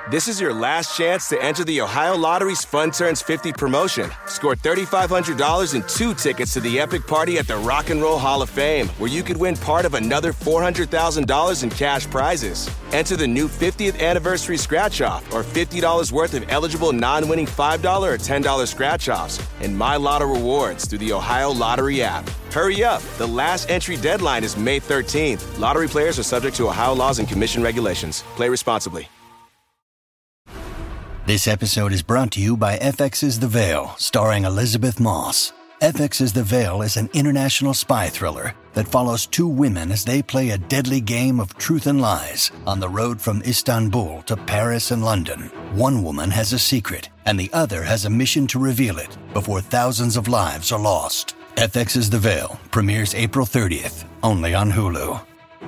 This is your last chance to enter the Ohio Lottery's Fun Turns 50 promotion. Score $3,500 and 2 tickets to the epic party at the Rock and Roll Hall of Fame, where you could win part of another $400,000 in cash prizes. Enter the new 50th anniversary scratch-off or $50 worth of eligible non-winning $5 or $10 scratch-offs and My Lotto rewards through the Ohio Lottery app. Hurry up. The last entry deadline is May 13th. Lottery players are subject to Ohio laws and commission regulations. Play responsibly. This episode is brought to you by FX's The Veil, starring Elizabeth Moss. FX's The Veil is an international spy thriller that follows 2 women as they play a deadly game of truth and lies on the road from Istanbul to Paris and London. One woman has a secret, and the other has a mission to reveal it before thousands of lives are lost. FX's The Veil premieres April 30th, only on Hulu.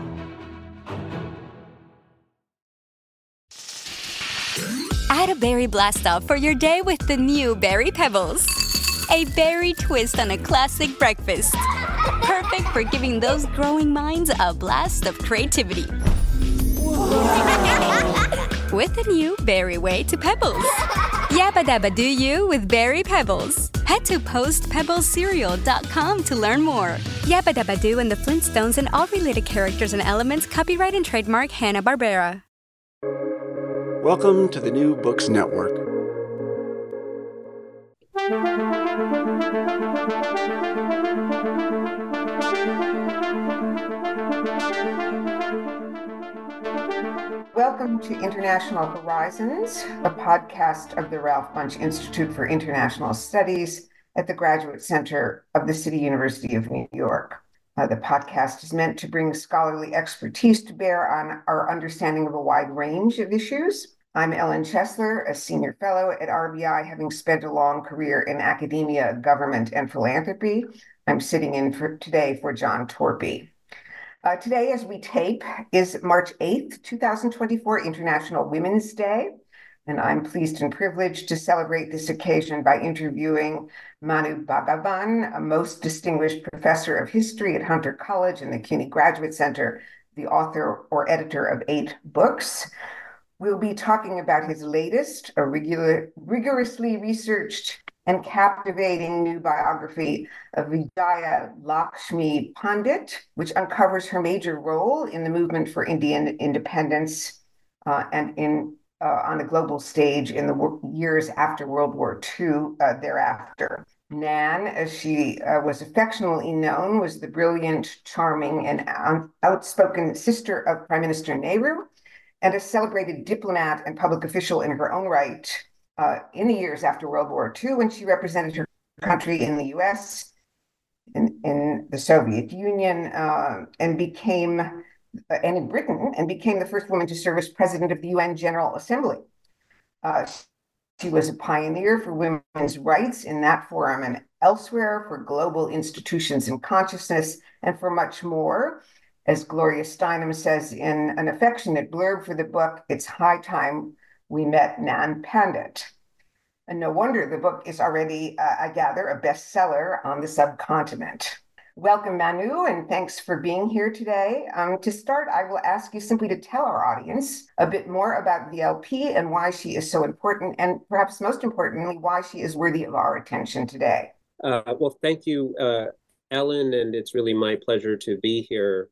Add a berry blast off for your day with the new Berry Pebbles. A berry twist on a classic breakfast. Perfect for giving those growing minds a blast of creativity. With the new Berry Way to Pebbles. Yabba dabba do you with Berry Pebbles. Head to postpebblescereal.com to learn more. Yabba dabba do and the Flintstones and all related characters and elements copyright and trademark Hanna-Barbera. Welcome to the New Books Network. Welcome to International Horizons, a podcast of the Ralph Bunche Institute for International Studies at the Graduate Center of the City University of New York. The podcast is meant to bring scholarly expertise to bear on our understanding of a wide range of issues. I'm Ellen Chesler, a senior fellow at RBI, having spent a long career in academia, government, and philanthropy. I'm sitting in today for John Torpey. Today, as we tape, is March 8th, 2024, International Women's Day. And I'm pleased and privileged to celebrate this occasion by interviewing Manu Bhagavan, a most distinguished professor of history at Hunter College and the CUNY Graduate Center, the author or editor of 8 books. We'll be talking about his latest, a rigorously researched and captivating new biography of Vijaya Lakshmi Pandit, which uncovers her major role in the movement for Indian independence and on a global stage in the years after World War II thereafter. Nan, as she was affectionately known, was the brilliant, charming, and outspoken sister of Prime Minister Nehru, and a celebrated diplomat and public official in her own right in the years after World War II, when she represented her country in the US, in the Soviet Union, and in Britain, and became the first woman to serve as president of the UN General Assembly. She was a pioneer for women's rights in that forum and elsewhere, for global institutions and consciousness, and for much more. As Gloria Steinem says in an affectionate blurb for the book, it's high time we met Nan Pandit. And no wonder the book is already, I gather, a bestseller on the subcontinent. Welcome, Manu, and thanks for being here today. To start, I will ask you simply to tell our audience a bit more about VLP and why she is so important, and perhaps most importantly, why she is worthy of our attention today. Well, thank you, Ellen, and it's really my pleasure to be here.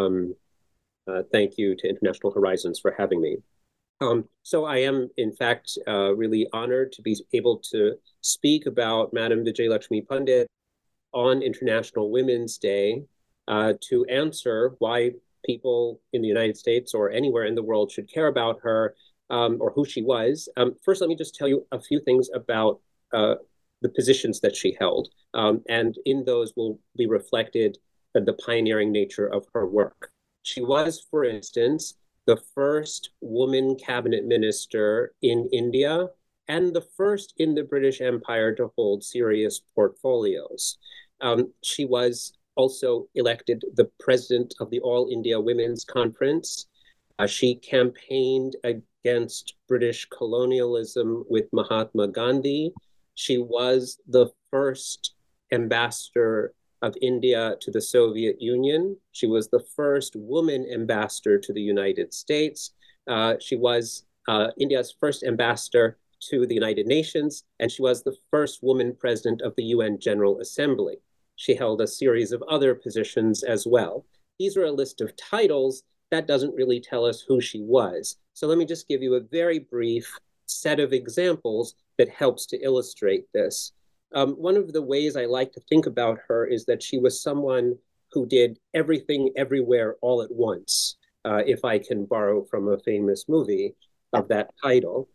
Thank you to International Horizons for having me. So I am, in fact, really honored to be able to speak about Madam Vijayalakshmi Pandit on International Women's Day to answer why people in the United States or anywhere in the world should care about her or who she was. First, let me just tell you a few things about the positions that she held. And in those will be reflected the pioneering nature of her work. She was, for instance, the first woman cabinet minister in India and the first in the British Empire to hold serious portfolios. She was also elected the president of the All India Women's Conference. She campaigned against British colonialism with Mahatma Gandhi. She was the first ambassador of India to the Soviet Union. She was the first woman ambassador to the United States. She was India's first ambassador to the United Nations, and she was the first woman president of the UN General Assembly. She held a series of other positions as well. These are a list of titles. That doesn't really tell us who she was. So let me just give you a very brief set of examples that helps to illustrate this. One of the ways I like to think about her is that she was someone who did everything everywhere all at once, if I can borrow from a famous movie of that title.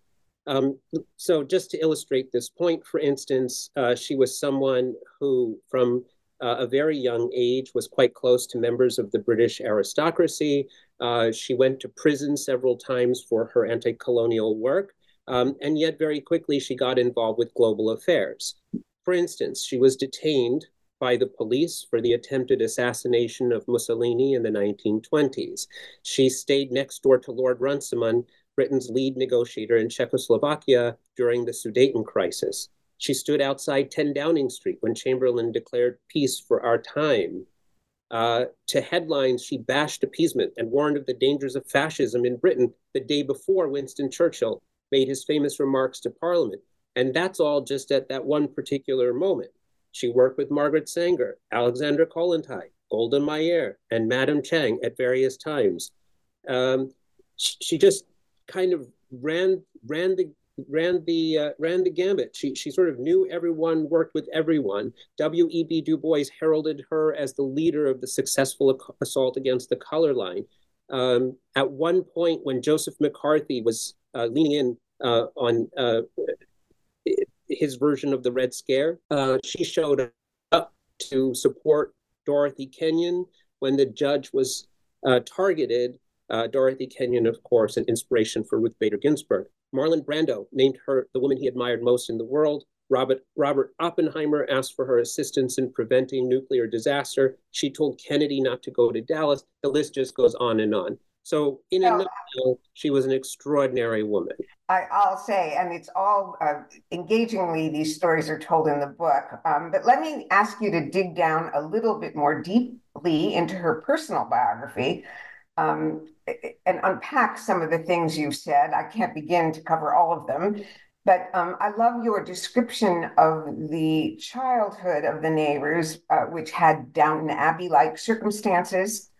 So just to illustrate this point, for instance, she was someone who from a very young age was quite close to members of the British aristocracy. She went to prison several times for her anti-colonial work, and yet very quickly she got involved with global affairs. For instance, she was detained by the police for the attempted assassination of Mussolini in the 1920s. She stayed next door to Lord Runciman, Britain's lead negotiator in Czechoslovakia during the Sudeten crisis. She stood outside 10 Downing Street when Chamberlain declared peace for our time. To headlines, she bashed appeasement and warned of the dangers of fascism in Britain the day before Winston Churchill made his famous remarks to Parliament. And that's all just at that one particular moment. She worked with Margaret Sanger, Alexandra Kollontai, Golda Meir, and Madame Chang at various times. She just kind of ran the gambit. She sort of knew everyone, worked with everyone. W.E.B. Du Bois heralded her as the leader of the successful assault against the color line. At one point, when Joseph McCarthy was leaning in on his version of the Red Scare, she showed up to support Dorothy Kenyon when the judge was targeted. Dorothy Kenyon, of course, an inspiration for Ruth Bader Ginsburg. Marlon Brando named her the woman he admired most in the world. Robert Oppenheimer asked for her assistance in preventing nuclear disaster. She told Kennedy not to go to Dallas. The list just goes on and on. So in a nutshell, she was an extraordinary woman. I'll say, and it's all engagingly, these stories are told in the book. But let me ask you to dig down a little bit more deeply into her personal biography. And unpack some of the things you've said. I can't begin to cover all of them, but I love your description of the childhood of the Nehrus, which had Downton Abbey-like circumstances.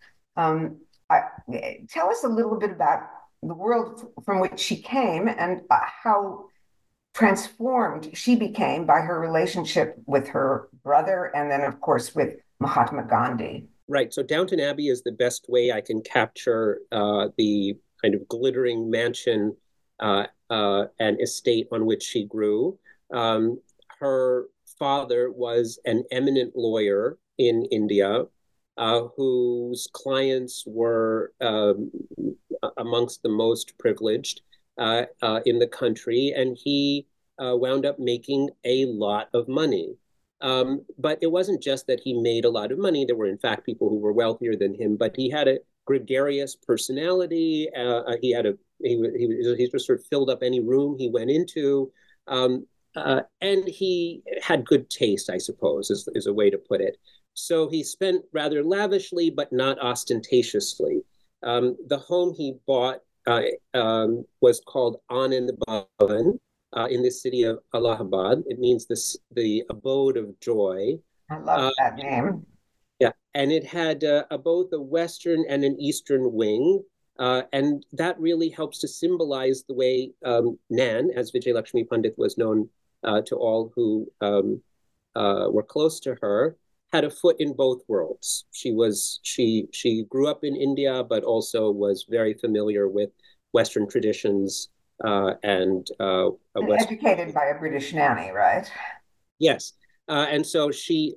Tell us a little bit about the world from which she came and how transformed she became by her relationship with her brother and then, of course, with Mahatma Gandhi. Right. So Downton Abbey is the best way I can capture the kind of glittering mansion and estate on which she grew. Her father was an eminent lawyer in India whose clients were amongst the most privileged in the country, and he wound up making a lot of money. But it wasn't just that he made a lot of money. There were, in fact, people who were wealthier than him, but he had a gregarious personality. He just sort of filled up any room he went into. And he had good taste, I suppose, is a way to put it. So he spent rather lavishly, but not ostentatiously. The home he bought was called Anand Bhavan. In the city of Allahabad. It means the abode of joy. I love that name. Yeah, and it had both a western and an eastern wing, and that really helps to symbolize the way Nan, as Vijay Lakshmi Pandit was known to all who were close to her, had a foot in both worlds. She grew up in India, but also was very familiar with Western traditions. And educated by a British nanny, right? Yes, and so she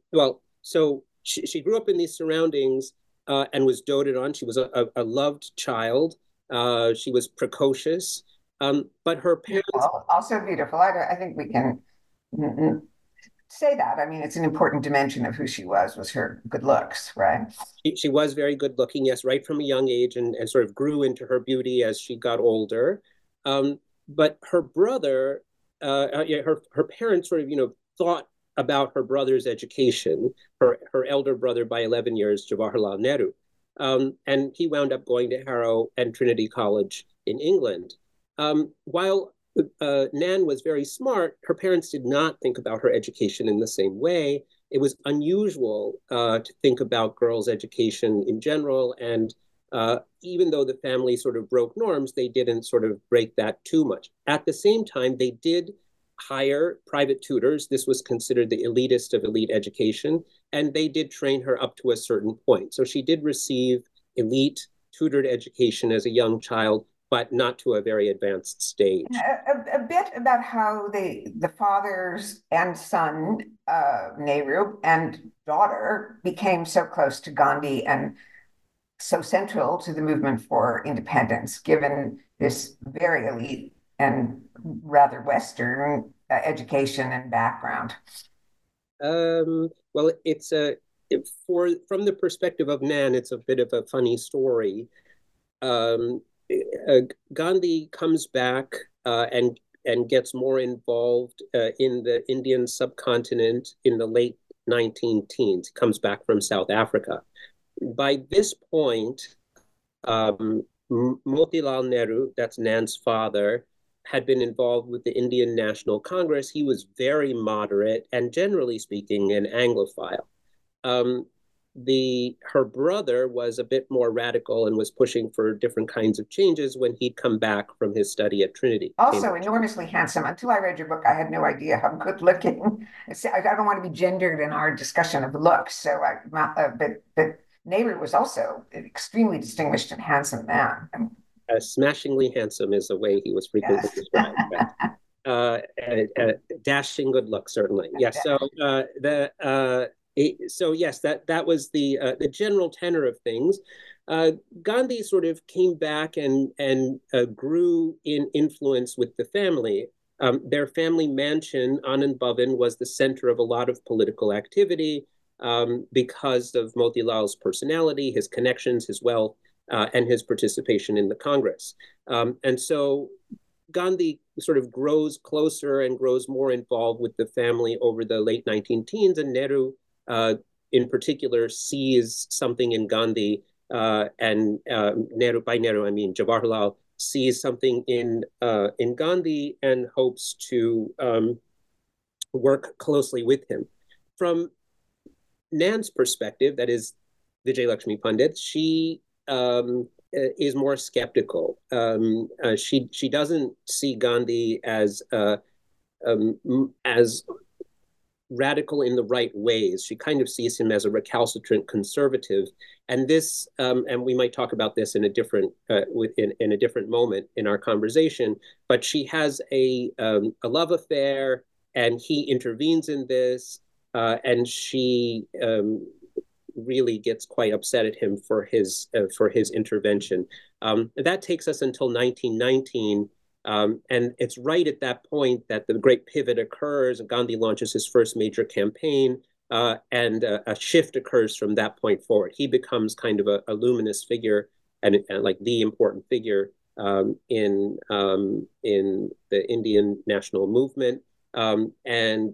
grew up in these surroundings and was doted on. She was a loved child. She was precocious, but her parents also beautiful. I think we can say that. I mean, it's an important dimension of who she was her good looks, right? She was very good looking, yes, right from a young age, and sort of grew into her beauty as she got older. But her brother, her parents sort of, thought about her brother's education, her elder brother by 11 years, Jawaharlal Nehru. And he wound up going to Harrow and Trinity College in England. While Nan was very smart, her parents did not think about her education in the same way. It was unusual to think about girls' education in general, and even though the family sort of broke norms, they didn't sort of break that too much. At the same time, they did hire private tutors. This was considered the elitist of elite education, and they did train her up to a certain point. So she did receive elite tutored education as a young child, but not to a very advanced stage. A bit about how the fathers and son, Nehru, and daughter became so close to Gandhi and so central to the movement for independence, given this very elite and rather Western education and background. Well, from the perspective of Nan, it's a bit of a funny story. Gandhi comes back and gets more involved in the Indian subcontinent in the late 19 teens. He comes back from South Africa. By this point, Motilal Nehru, that's Nan's father, had been involved with the Indian National Congress. He was very moderate and, generally speaking, an Anglophile. Her brother was a bit more radical and was pushing for different kinds of changes when he'd come back from his study at Trinity. Also Cambridge. Enormously handsome. Until I read your book, I had no idea how good looking. I don't want to be gendered in our discussion of looks. So, but Nehru was also an extremely distinguished and handsome man. Smashingly handsome is the way he was frequently described. Dashing good luck, certainly. Yes. So so yes, that was the general tenor of things. Gandhi sort of came back and grew in influence with the family. Their family mansion, Anand Bhavan, was the center of a lot of political activity because of Motilal's personality, his connections, his wealth, and his participation in the Congress. And so Gandhi sort of grows closer and grows more involved with the family over the late 19 teens, and Nehru in particular sees something in Gandhi, and Nehru, by Nehru I mean Jawaharlal, sees something in Gandhi and hopes to work closely with him. From Nan's perspective, that is Vijay Lakshmi Pandit, she is more skeptical. She doesn't see Gandhi as radical in the right ways. She kind of sees him as a recalcitrant conservative, and this, and we might talk about this in a different in a different moment in our conversation. But she has a love affair, and he intervenes in this, and she really gets quite upset at him for his intervention. That takes us until 1919. And it's right at that point that the great pivot occurs. Gandhi launches his first major campaign, and a shift occurs from that point forward. He becomes kind of a luminous figure and like the important figure in the Indian national movement, and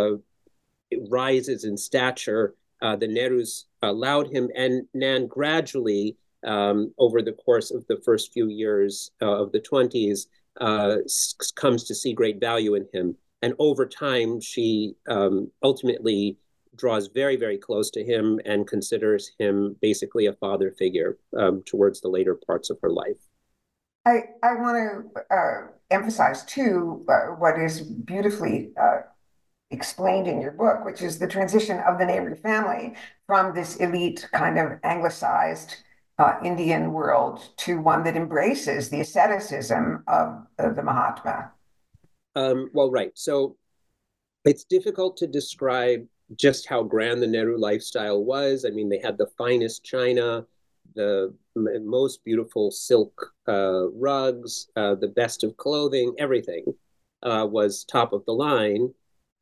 it rises in stature. The Nehrus allowed him, and Nan gradually, over the course of the first few years of the 20s, comes to see great value in him. And over time, she ultimately draws very, very close to him and considers him basically a father figure towards the later parts of her life. I want to emphasize, too, what is beautifully explained in your book, which is the transition of the Nehru family from this elite kind of anglicized Indian world to one that embraces the asceticism of the Mahatma. Well, right. So it's difficult to describe just how grand the Nehru lifestyle was. I mean, they had the finest china, the most beautiful silk rugs, the best of clothing, everything was top of the line.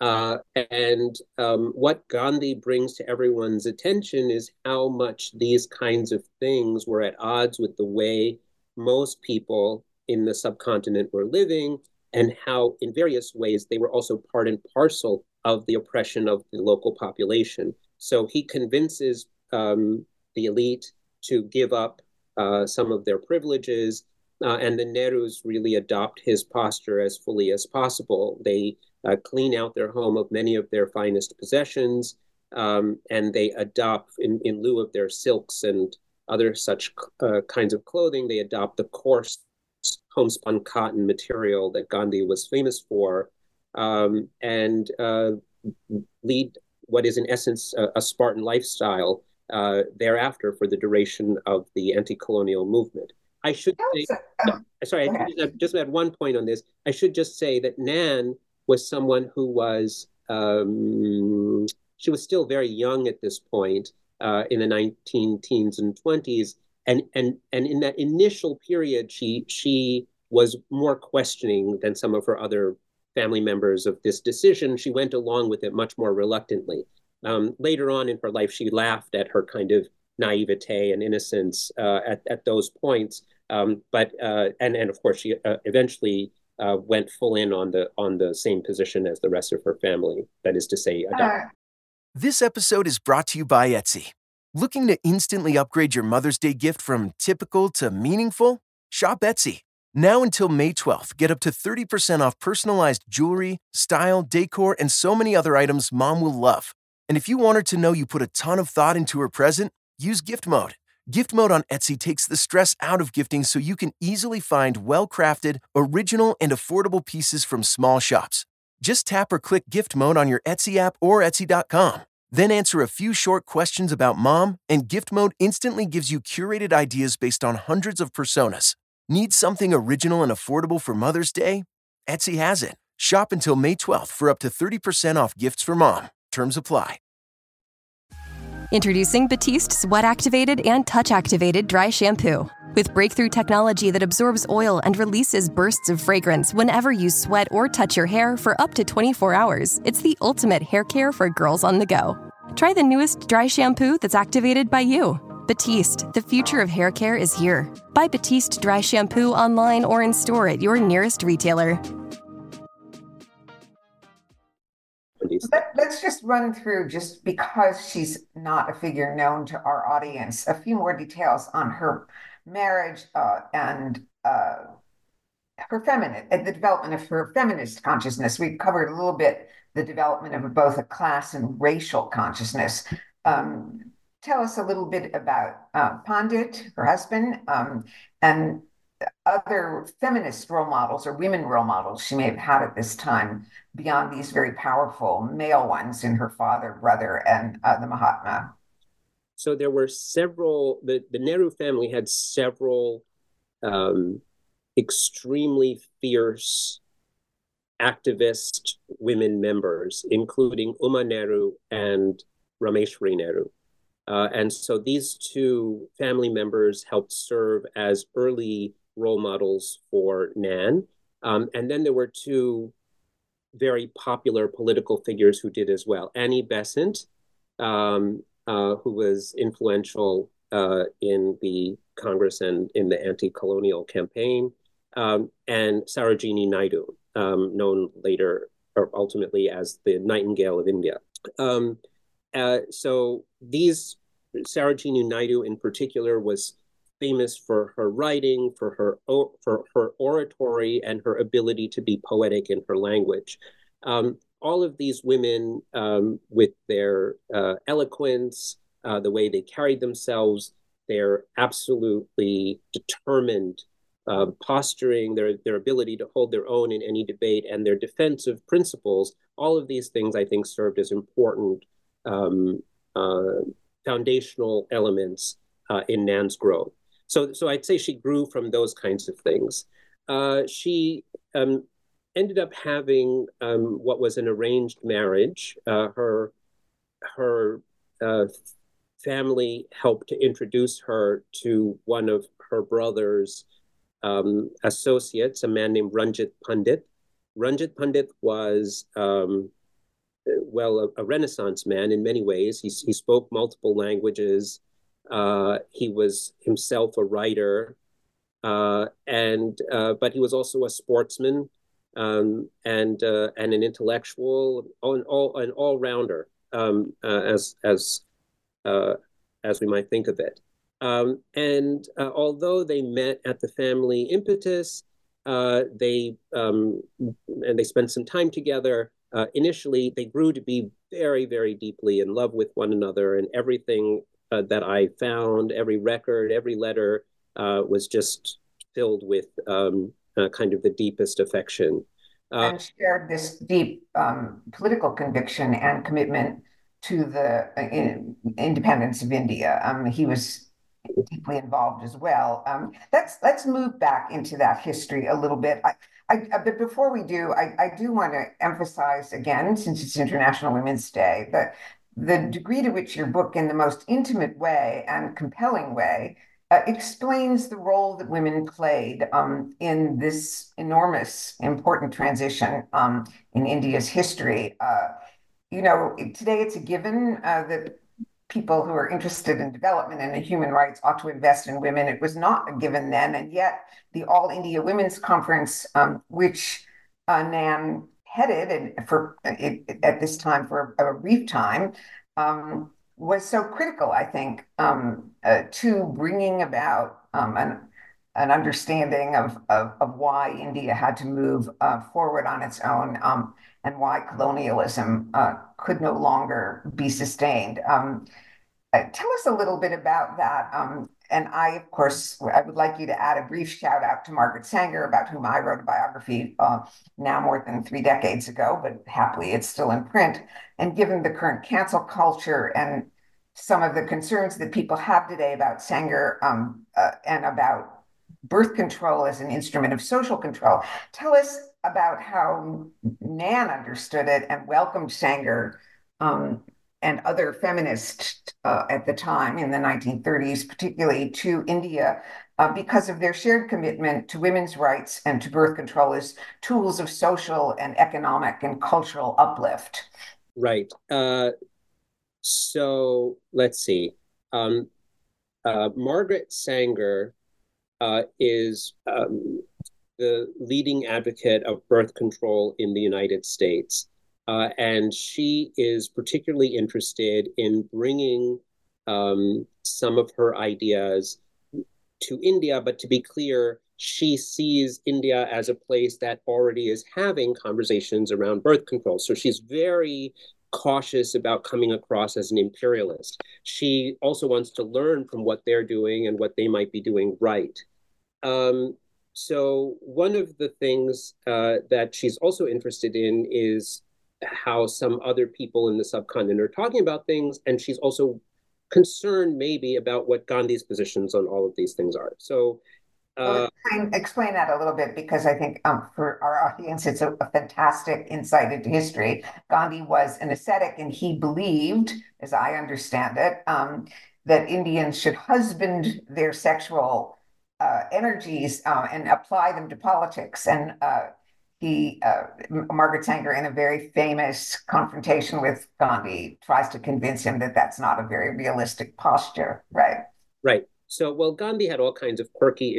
And what Gandhi brings to everyone's attention is how much these kinds of things were at odds with the way most people in the subcontinent were living, and how in various ways they were also part and parcel of the oppression of the local population. So he convinces the elite to give up some of their privileges and the Nehrus really adopt his posture as fully as possible. They clean out their home of many of their finest possessions, and they adopt, in lieu of their silks and other such kinds of clothing, they adopt the coarse homespun cotton material that Gandhi was famous for, and lead what is in essence a Spartan lifestyle thereafter for the duration of the anti-colonial movement. I should say, sorry, I just add one point on this. I should just say that Nan was someone who was, she was still very young at this point in the 19 teens and 20s. And in that initial period, she was more questioning than some of her other family members of this decision. She went along with it much more reluctantly. Later on in her life, she laughed at her kind of naivete and innocence at those points. But of course, she eventually went full in on the same position as the rest of her family. That is to say, adopt. This episode is brought to you by Etsy. Looking to instantly upgrade your Mother's Day gift from typical to meaningful? Shop Etsy. Now until May 12th, get up to 30% off personalized jewelry, style, decor, and so many other items Mom will love. And if you want her to know you put a ton of thought into her present, use Gift Mode. Gift Mode on Etsy takes the stress out of gifting so you can easily find well-crafted, original, and affordable pieces from small shops. Just tap or click Gift Mode on your Etsy app or Etsy.com. Then answer a few short questions about Mom, and Gift Mode instantly gives you curated ideas based on hundreds of personas. Need something original and affordable for Mother's Day? Etsy has it. Shop until May 12th for up to 30% off gifts for Mom. Terms apply. Introducing Batiste Sweat Activated and Touch Activated Dry Shampoo. With breakthrough technology that absorbs oil and releases bursts of fragrance whenever you sweat or touch your hair for up to 24 hours, it's the ultimate hair care for girls on the go. Try the newest dry shampoo that's activated by you. Batiste, the future of hair care is here. Buy Batiste Dry Shampoo online or in store at your nearest retailer. Let's just run through, just because she's not a figure known to our audience, a few more details on her marriage and the development of her feminist consciousness. We've covered a little bit the development of both a class and racial consciousness. Tell us a little bit about Pandit, her husband, and other feminist role models or women role models she may have had at this time, beyond these very powerful male ones in her father, brother, and the Mahatma. So there were several, the Nehru family had several extremely fierce activist women members, including Uma Nehru and Rameshwari Nehru. And so these two family members helped serve as early role models for Nan. And then there were two very popular political figures who did as well. Annie Besant, who was influential in the Congress and in the anti-colonial campaign, and Sarojini Naidu, known later or ultimately as the Nightingale of India. So Sarojini Naidu in particular was famous for her writing, for her oratory, and her ability to be poetic in her language. All of these women, with their eloquence, the way they carried themselves, their absolutely determined posturing, their ability to hold their own in any debate, and their defensive principles, all of these things, I think, served as important foundational elements in Nan's growth. So I'd say she grew from those kinds of things. She ended up having what was an arranged marriage. Her family helped to introduce her to one of her brother's associates, a man named Ranjit Pandit. Ranjit Pandit was, a Renaissance man in many ways. He spoke multiple languages. He was himself a writer, but he was also a sportsman and an intellectual, an all-rounder, as we might think of it. And although they met at the family impetus, they spent some time together. Initially, they grew to be very, very deeply in love with one another, and everything that I found, every record, every letter, was just filled with kind of the deepest affection. And shared this deep political conviction and commitment to the independence of India. He was deeply involved as well. Let's move back into that history a little bit. But before we do, I do want to emphasize again, since it's International Women's Day, that the degree to which your book, in the most intimate way and compelling way, explains the role that women played in this enormous, important transition in India's history. Today it's a given that people who are interested in development and in human rights ought to invest in women. It was not a given then, and yet the All India Women's Conference, which Nan headed at this time for a brief time, was so critical, I think, to bringing about an understanding of why India had to move forward on its own, and why colonialism could no longer be sustained. Tell us a little bit about that. And of course, I would like you to add a brief shout out to Margaret Sanger, about whom I wrote a biography now more than 3 decades ago, but happily it's still in print. And given the current cancel culture and some of the concerns that people have today about Sanger and about birth control as an instrument of social control, tell us about how Nan understood it and welcomed Sanger and other feminists at the time in the 1930s, particularly to India, because of their shared commitment to women's rights and to birth control as tools of social and economic and cultural uplift. Right. So let's see. Margaret Sanger is the leading advocate of birth control in the United States. And she is particularly interested in bringing some of her ideas to India. But to be clear, she sees India as a place that already is having conversations around birth control. So she's very cautious about coming across as an imperialist. She also wants to learn from what they're doing and what they might be doing right. So one of the things that she's also interested in is how some other people in the subcontinent are talking about things, and she's also concerned maybe about what Gandhi's positions on all of these things are. So explain that a little bit, because I think for our audience, it's a fantastic insight into history. Gandhi was an ascetic, and he believed, as I understand it, that Indians should husband their sexual energies and apply them to politics. And Margaret Sanger, in a very famous confrontation with Gandhi, tries to convince him that that's not a very realistic posture, right? Right. So, well, Gandhi had all kinds of quirky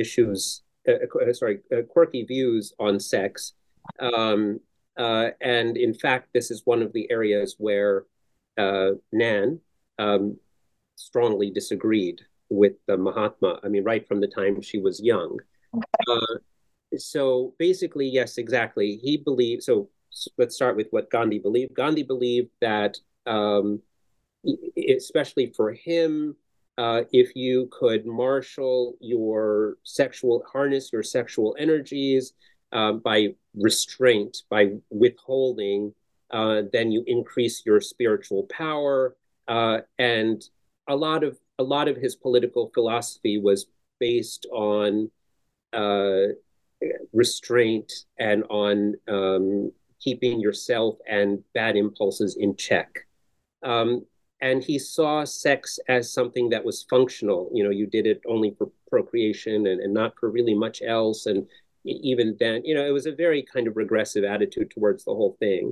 quirky views on sex. And in fact, this is one of the areas where Nan strongly disagreed with the Mahatma. I mean, right from the time she was young. So basically, yes, exactly. He believed, so let's start with what Gandhi believed. Gandhi believed that, especially for him, if you could harness your sexual energies by restraint, by withholding, then you increase your spiritual power. And a lot of his political philosophy was based on restraint and on keeping yourself and bad impulses in check. And he saw sex as something that was functional. You know, you did it only for procreation and not for really much else. And even then, you know, it was a very kind of regressive attitude towards the whole thing.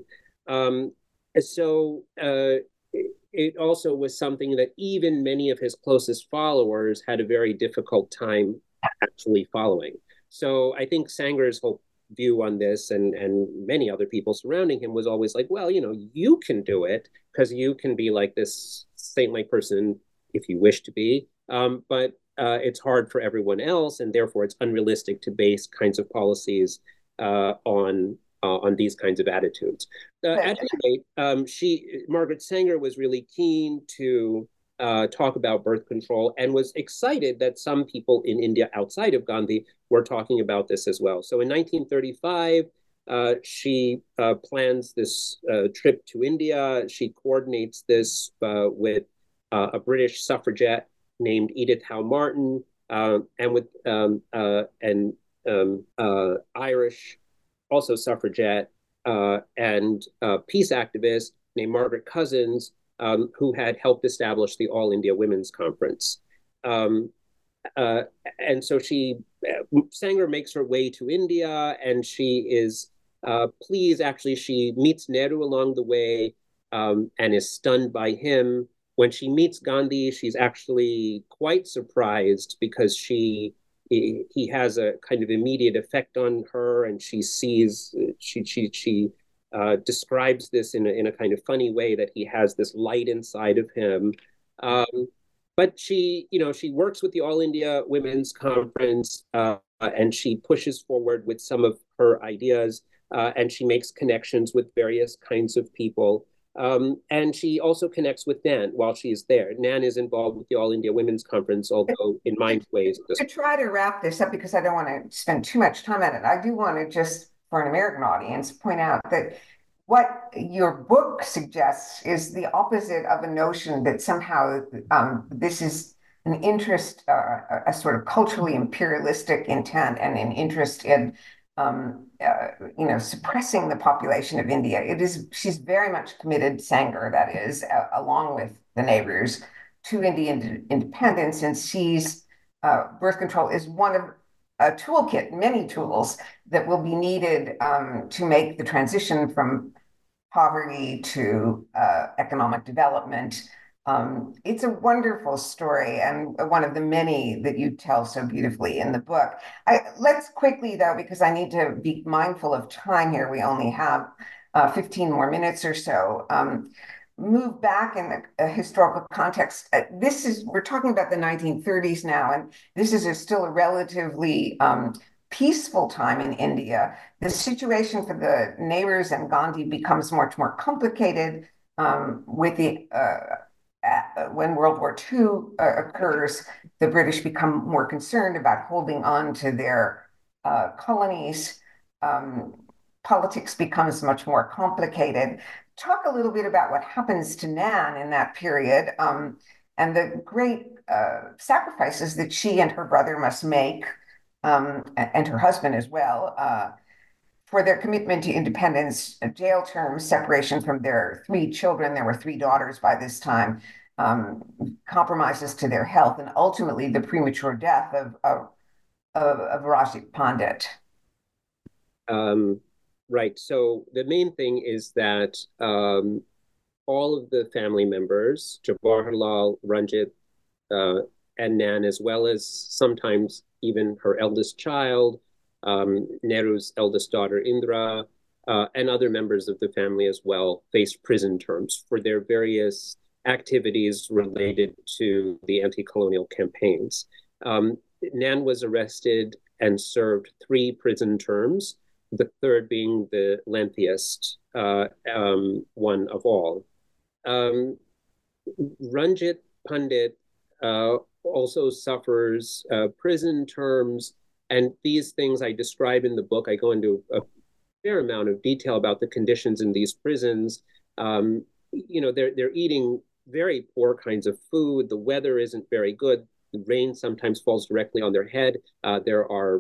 It also was something that even many of his closest followers had a very difficult time actually following. So I think Sanger's whole view on this and many other people surrounding him was always like, well, you know, you can do it because you can be like this saint-like person if you wish to be, but it's hard for everyone else, and therefore it's unrealistic to base kinds of policies on these kinds of attitudes. At any rate, Margaret Sanger was really keen to talk about birth control and was excited that some people in India outside of Gandhi were talking about this as well. So in 1935, she plans this trip to India. She coordinates this with a British suffragette named Edith Howe Martin and with an Irish also suffragette and peace activist named Margaret Cousins, who had helped establish the All India Women's Conference. And so Sanger makes her way to India, and she is pleased. Actually, she meets Nehru along the way and is stunned by him. When she meets Gandhi, she's actually quite surprised because he has a kind of immediate effect on her, and she describes this in a kind of funny way, that he has this light inside of him. But she works with the All India Women's Conference, and she pushes forward with some of her ideas, and she makes connections with various kinds of people. And she also connects with Nan while she's there. Nan is involved with the All India Women's Conference, although in mind ways. To try to wrap this up, because I don't want to spend too much time on it, I do want to just, for an American audience, point out that what your book suggests is the opposite of a notion that somehow this is an interest, a sort of culturally imperialistic intent, and an interest in suppressing the population of India. She's very much committed, Sanger, that is, along with the neighbors, to Indian independence, and sees birth control is one of a toolkit, many tools that will be needed to make the transition from poverty to economic development. It's a wonderful story, and one of the many that you tell so beautifully in the book. Let's quickly, though, because I need to be mindful of time here, we only have 15 more minutes or so, move back in the historical context. We're talking about the 1930s now, and this is still a relatively peaceful time in India. The situation for the neighbors and Gandhi becomes much more complicated with the when World War II occurs. The British become more concerned about holding on to their colonies. Politics becomes much more complicated. Talk a little bit about what happens to Nan in that period, and the great sacrifices that she and her brother must make, and her husband as well, for their commitment to independence, jail terms, separation from their 3 children. There were 3 daughters by this time, compromises to their health, and ultimately the premature death of Rajit Pandit. Right. So the main thing is that all of the family members, Jawaharlal, Ranjit, and Nan, as well as sometimes even her eldest child, Nehru's eldest daughter, Indira, and other members of the family as well, faced prison terms for their various activities related to the anti-colonial campaigns. Nan was arrested and served 3 prison terms, the third being the lengthiest one of all. Ranjit Pandit also suffers prison terms, and these things I describe in the book. I go into a fair amount of detail about the conditions in these prisons. They're eating very poor kinds of food. The weather isn't very good. The rain sometimes falls directly on their head. There are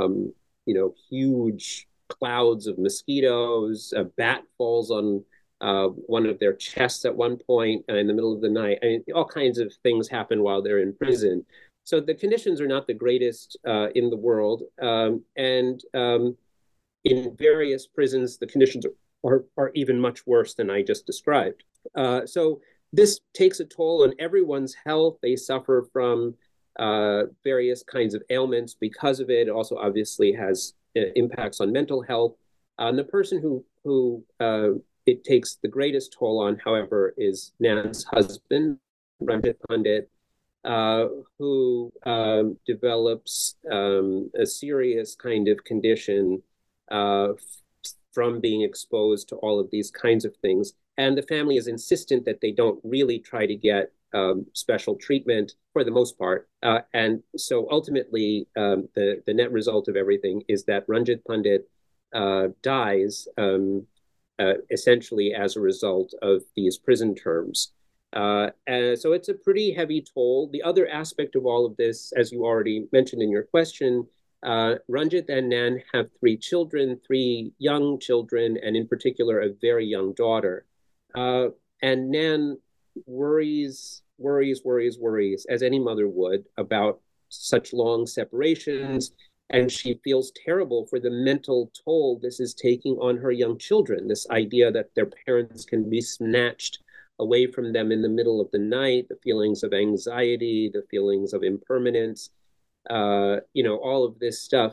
huge clouds of mosquitoes. A bat falls on one of their chests at one point in the middle of the night. All kinds of things happen while they're in prison. So the conditions are not the greatest in the world. And in various prisons, the conditions are even much worse than I just described. So this takes a toll on everyone's health. They suffer from various kinds of ailments because of it. It also obviously has impacts on mental health. The person who it takes the greatest toll on, however, is Nan's husband, Ranjit Pandit. who develops a serious kind of condition from being exposed to all of these kinds of things. And the family is insistent that they don't really try to get special treatment for the most part. And so ultimately, the net result of everything is that Ranjit Pandit dies essentially as a result of these prison terms. And so it's a pretty heavy toll. The other aspect of all of this, as you already mentioned in your question, Ranjit and Nan have three young children, and in particular, a very young daughter. And Nan worries, as any mother would, about such long separations. And she feels terrible for the mental toll this is taking on her young children, this idea that their parents can be snatched away from them in the middle of the night, the feelings of anxiety, the feelings of impermanence, all of this stuff.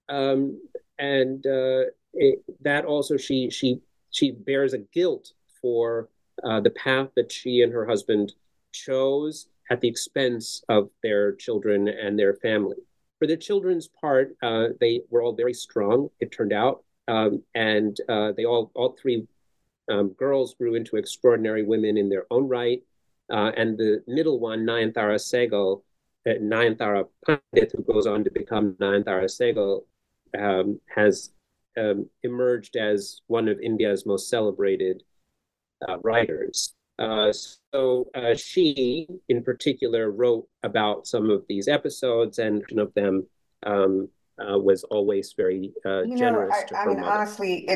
That also, she bears a guilt for the path that she and her husband chose at the expense of their children and their family. For the children's part, they were all very strong, it turned out, and they all three girls grew into extraordinary women in their own right. And the middle one, Nayanthara Pandit, who goes on to become Nayanthara Sehgal, has emerged as one of India's most celebrated writers. So she, in particular, wrote about some of these episodes, and one of them was always very generous to her mother. Honestly,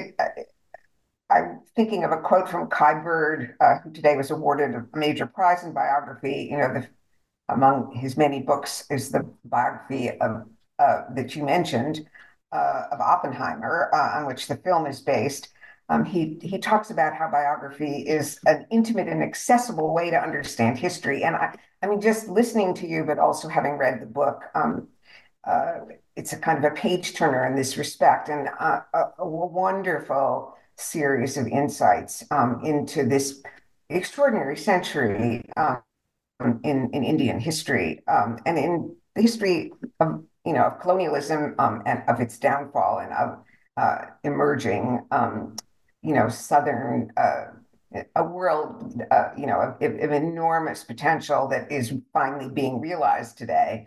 I'm thinking of a quote from Kai Bird, who today was awarded a major prize in biography. Among his many books is the biography of that you mentioned of Oppenheimer, on which the film is based. He talks about how biography is an intimate and accessible way to understand history. And I mean, just listening to you, but also having read the book, it's a kind of a page turner in this respect, and a wonderful series of insights into this extraordinary century in Indian history, and in the history of of colonialism and of its downfall, and of emerging southern a world of enormous potential that is finally being realized today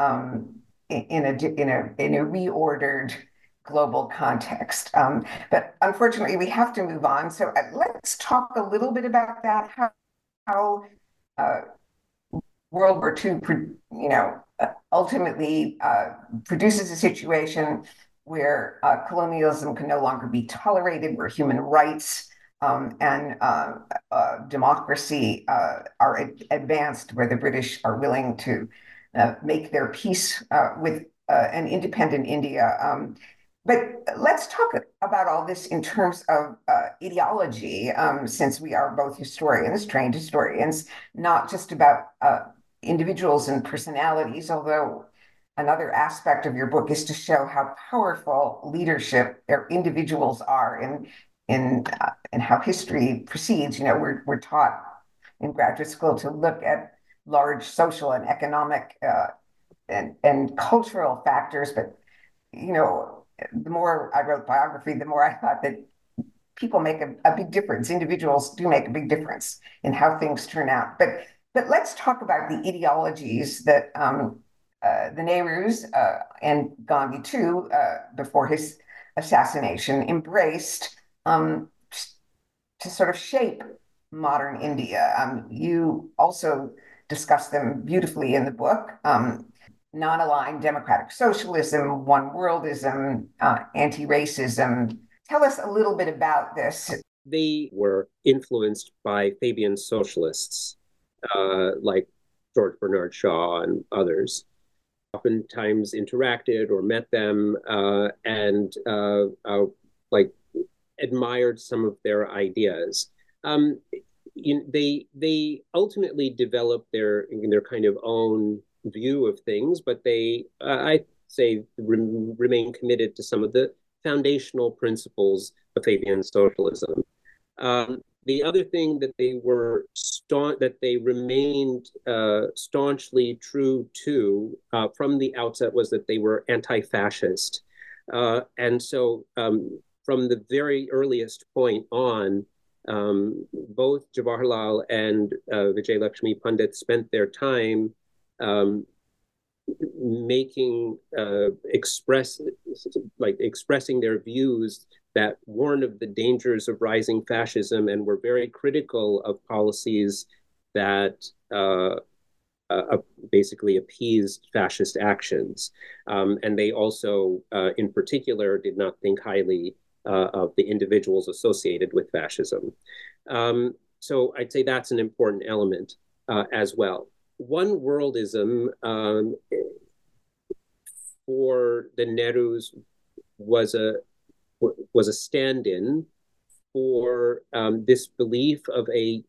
in a reordered global context. But unfortunately, we have to move on. So let's talk a little bit about that. How World War II, ultimately produces a situation where colonialism can no longer be tolerated, where human rights and democracy are advanced, where the British are willing to make their peace with an independent India. But let's talk about all this in terms of ideology, since we are both historians, trained historians, not just about individuals and personalities, although another aspect of your book is to show how powerful leadership or individuals are in how history proceeds. We're taught in graduate school to look at large social and economic and cultural factors, but the more I wrote biography, the more I thought that people make a big difference. Individuals do make a big difference in how things turn out. But let's talk about the ideologies that the Nehrus and Gandhi too, before his assassination, embraced to sort of shape modern India. You also discuss them beautifully in the book. Non-aligned democratic socialism, one worldism, anti-racism. Tell us a little bit about this. They were influenced by Fabian socialists like George Bernard Shaw and others. Oftentimes interacted or met them and admired some of their ideas. They ultimately developed their kind of own view of things, but they, I say, remain committed to some of the foundational principles of Fabian socialism. The other thing that they remained staunchly true to from the outset was that they were anti-fascist. And so from the very earliest point on, both Jawaharlal and Vijay Lakshmi Pandit spent their time expressing their views that warned of the dangers of rising fascism and were very critical of policies that basically appeased fascist actions. And they also, in particular, did not think highly of the individuals associated with fascism. So I'd say that's an important element as well. One worldism for the Nehrus was a stand-in for this belief of a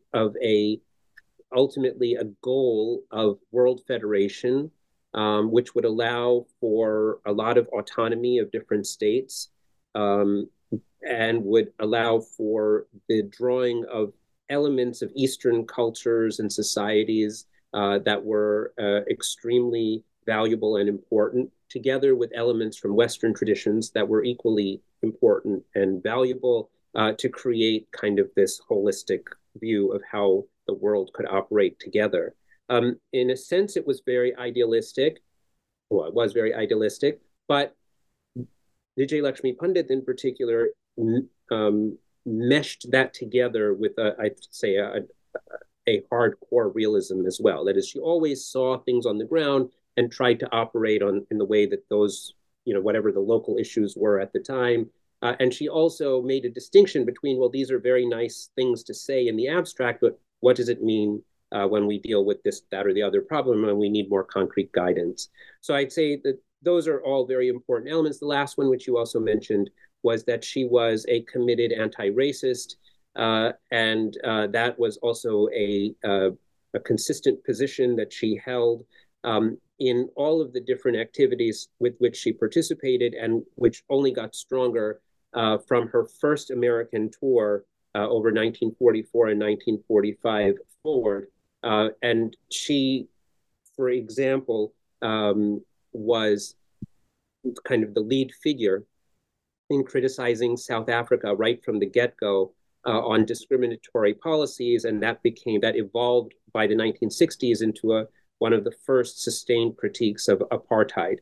ultimately a goal of world federation, which would allow for a lot of autonomy of different states, and would allow for the drawing of elements of Eastern cultures and societies that were extremely valuable and important, together with elements from Western traditions that were equally important and valuable, to create kind of this holistic view of how the world could operate together. In a sense, it was very idealistic. Well, it was very idealistic, but Vijay Lakshmi Pandit in particular meshed that together with, I'd say, a hardcore realism as well. That is, she always saw things on the ground and tried to operate in the way that those, whatever the local issues were at the time. And she also made a distinction between, well, these are very nice things to say in the abstract, but what does it mean when we deal with this, that, or the other problem, and we need more concrete guidance? So I'd say that those are all very important elements. The last one, which you also mentioned, was that she was a committed anti-racist, and that was also a consistent position that she held in all of the different activities with which she participated, and which only got stronger from her first American tour over 1944 and 1945 forward. And she, for example, was kind of the lead figure in criticizing South Africa right from the get-go on discriminatory policies, and that evolved by the 1960s into one of the first sustained critiques of apartheid.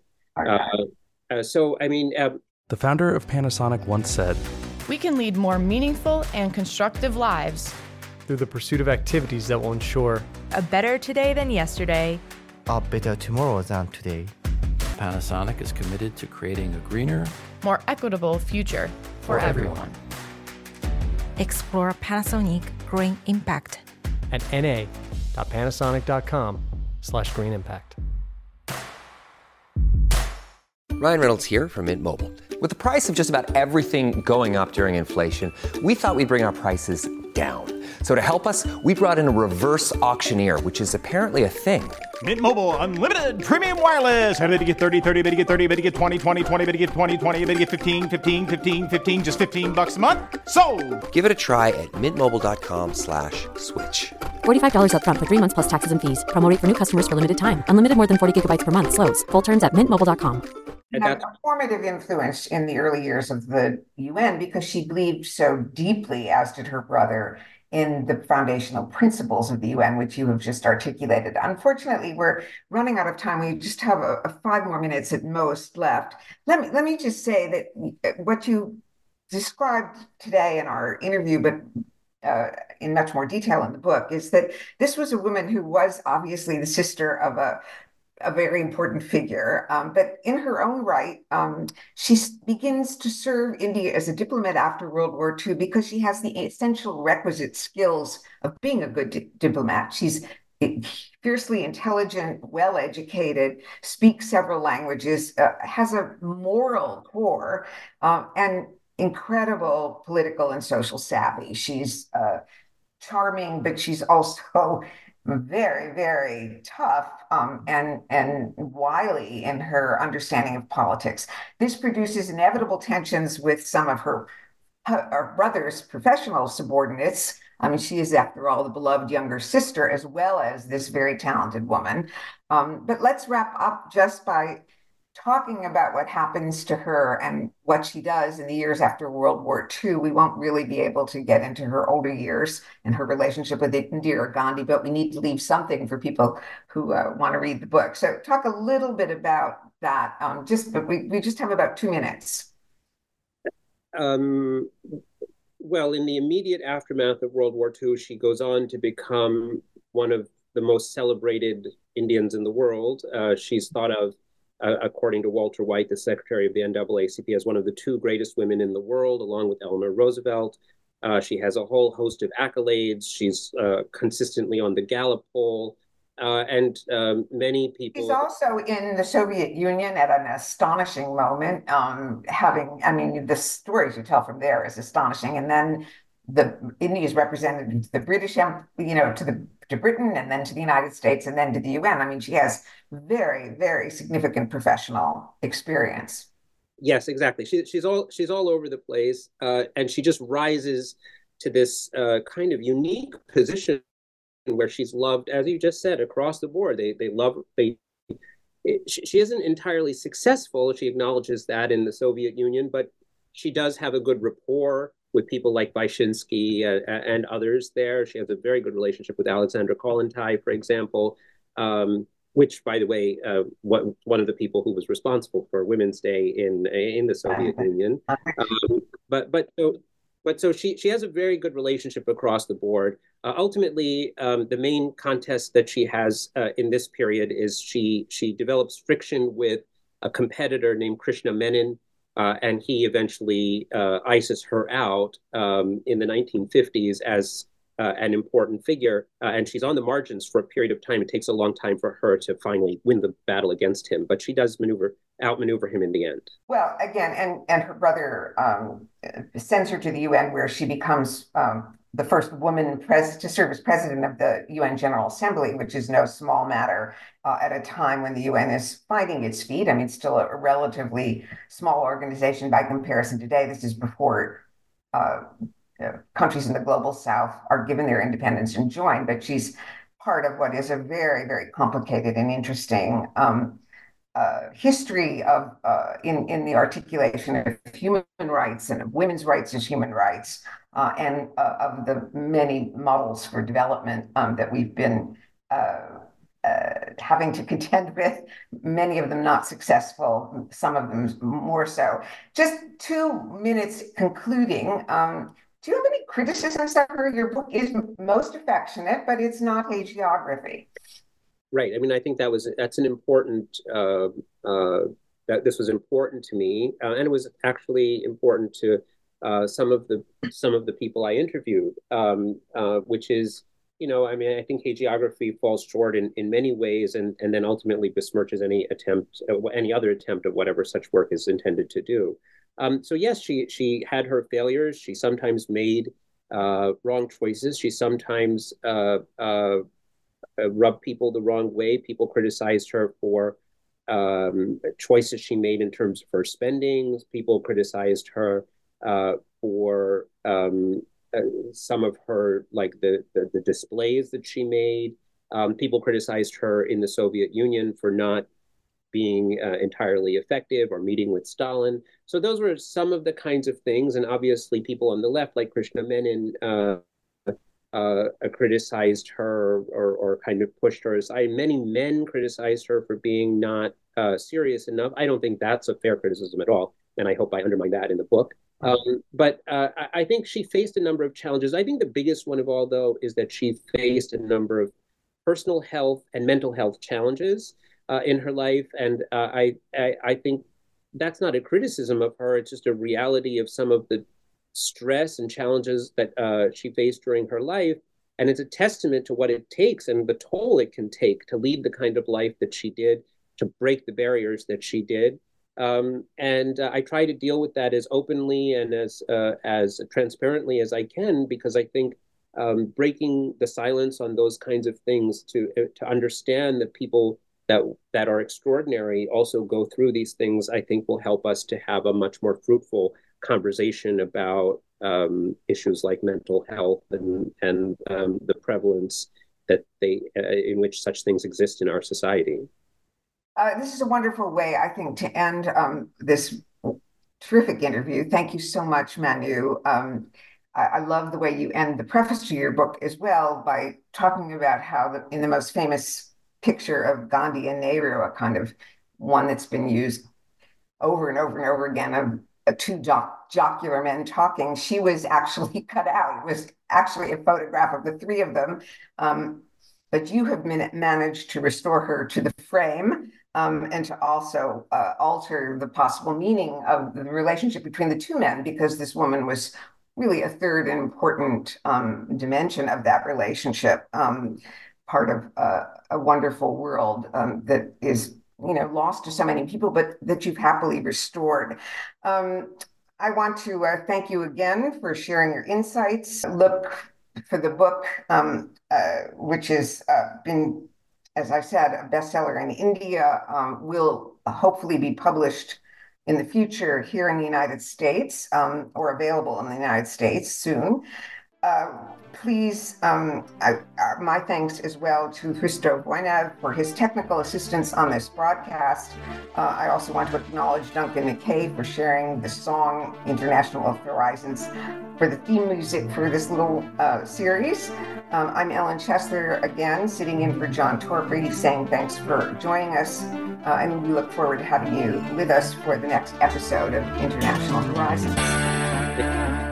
The founder of Panasonic once said, "We can lead more meaningful and constructive lives through the pursuit of activities that will ensure a better today than yesterday, a better tomorrow than today." Panasonic is committed to creating a greener, more equitable future for everyone. Explore Panasonic Green Impact at na.panasonic.com/green impact. Ryan Reynolds here from Mint Mobile. With the price of just about everything going up during inflation, we thought we'd bring our prices down. So to help us, we brought in a reverse auctioneer, which is apparently a thing. Mint Mobile Unlimited Premium Wireless. How to get 30, 30, bit to get 30, bit to get 20, 20, 20, bit to get 20, 20, bit to get 15, 15, 15, 15, just $15 a month? Sold! Give it a try at mintmobile.com/switch. $45 up front for 3 months plus taxes and fees. Promo rate for new customers for limited time. Unlimited more than 40 gigabytes per month. Slows full terms at mintmobile.com. Had a formative influence in the early years of the UN because she believed so deeply, as did her brother, in the foundational principles of the UN, which you have just articulated. Unfortunately, we're running out of time. We just have 5 more minutes at most left. Let me just say that what you described today in our interview, but in much more detail in the book, is that this was a woman who was obviously the sister of a very important figure, but in her own right, she begins to serve India as a diplomat after World War II because she has the essential requisite skills of being a good diplomat. She's fiercely intelligent, well-educated, speaks several languages, has a moral core, and incredible political and social savvy. She's charming, but she's also very, very tough and wily in her understanding of politics. This produces inevitable tensions with some of her brother's professional subordinates, I mean, she is, after all, the beloved younger sister as well as this very talented woman. But let's wrap up just by talking about what happens to her and what she does in the years after World War II. We won't really be able to get into her older years and her relationship with Indira Gandhi, but we need to leave something for people who want to read the book. So talk a little bit about that. But we just have about 2 minutes. Well, in the immediate aftermath of World War II, she goes on to become one of the most celebrated Indians in the world. She's thought of, according to Walter White, the secretary of the NAACP, as one of the 2 greatest women in the world, along with Eleanor Roosevelt. She has a whole host of accolades. She's consistently on the Gallup poll. And many people... She's also in the Soviet Union at an astonishing moment, the stories you tell from there is astonishing. And then India is represented to the British, to Britain, and then to the United States, and then to the UN. I mean, she has very, very significant professional experience. Yes, exactly. She's all over the place, and she just rises to this kind of unique position where she's loved, as you just said, across the board. She isn't entirely successful. She acknowledges that in the Soviet Union, but she does have a good rapport with people like Vyshinsky and others there. She has a very good relationship with Alexandra Kollontai, for example, which, by the way, one of the people who was responsible for Women's Day in the Soviet Union. So she has a very good relationship across the board. Ultimately, the main contest that she has in this period is she develops friction with a competitor named Krishna Menon, and he eventually ices her out in the 1950s as an important figure. And she's on the margins for a period of time. It takes a long time for her to finally win the battle against him, but she does outmaneuver him in the end. Well, again, and her brother sends her to the UN, where she becomes the first woman to serve as president of the UN General Assembly, which is no small matter at a time when the UN is finding its feet. I mean, it's still a relatively small organization by comparison today. This is before countries in the global south are given their independence and join, but she's part of what is a very, very complicated and interesting history of in the articulation of human rights and of women's rights as human rights, and of the many models for development that we've been having to contend with, many of them not successful, some of them more so. Just 2 minutes concluding. Do you have any criticisms of her? Your book is most affectionate, but it's not hagiography. Right. I mean, I think that's an important, that this was important to me, and it was actually important to some of the people I interviewed, which is, I mean, I think hagiography falls short in many ways, and then ultimately besmirches any other attempt at whatever such work is intended to do. So yes, she had her failures. She sometimes made wrong choices. She sometimes rubbed people the wrong way. People criticized her for choices she made in terms of her spending. People criticized her for some of her, like the displays that she made. People criticized her in the Soviet Union for not being entirely effective or meeting with Stalin. So those were some of the kinds of things. And obviously people on the left, like Krishna Menon, criticized her or kind of pushed her aside. Many men criticized her for being not serious enough. I don't think that's a fair criticism at all. And I hope I undermine that in the book. But I think she faced a number of challenges. I think the biggest one of all, though, is that she faced a number of personal health and mental health challenges in her life. And I think that's not a criticism of her. It's just a reality of some of the stress and challenges that she faced during her life. And it's a testament to what it takes and the toll it can take to lead the kind of life that she did, to break the barriers that she did. And I try to deal with that as openly and as transparently as I can, because I think breaking the silence on those kinds of things, to understand that people that are extraordinary also go through these things, I think will help us to have a much more fruitful conversation about issues like mental health and the prevalence that in which such things exist in our society. This is a wonderful way, I think, to end this terrific interview. Thank you so much, Manu. I love the way you end the preface to your book as well by talking about how in the most famous picture of Gandhi and Nehru, a kind of one that's been used over and over and over again of two jocular men talking, she was actually cut out. It was actually a photograph of the three of them. But you have managed to restore her to the frame and to also alter the possible meaning of the relationship between the two men, because this woman was really a third and important dimension of that relationship, part of a wonderful world that is, lost to so many people, but that you've happily restored. I want to thank you again for sharing your insights. Look for the book, which has been, as I said, a bestseller in India, will hopefully be published in the future here in the United States, or available in the United States soon. Please, my thanks as well to Hristo Voinov for his technical assistance on this broadcast. I also want to acknowledge Duncan McKay for sharing the song International of Horizons for the theme music for this little series. I'm Ellen Chesler, again, sitting in for John Torpey, saying thanks for joining us, and we look forward to having you with us for the next episode of International Horizons.